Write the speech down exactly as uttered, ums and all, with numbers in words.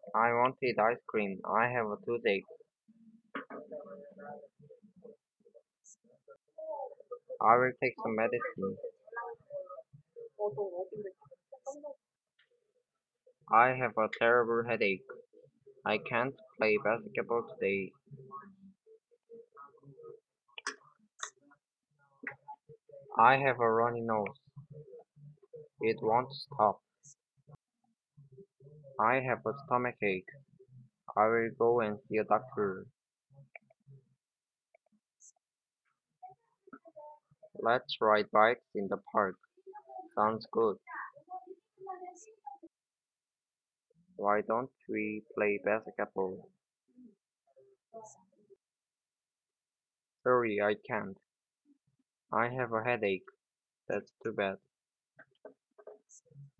I want to eat ice cream. I have a toothache. I will take some medicine. I have a terrible headache. I can't play basketball today. I have a runny nose. It won't stop. I have a stomachache. I will go and see a doctor. Let's ride bikes in the park. Sounds good. Why don't we play basketball? Sorry, I can't. I have a headache. That's too bad.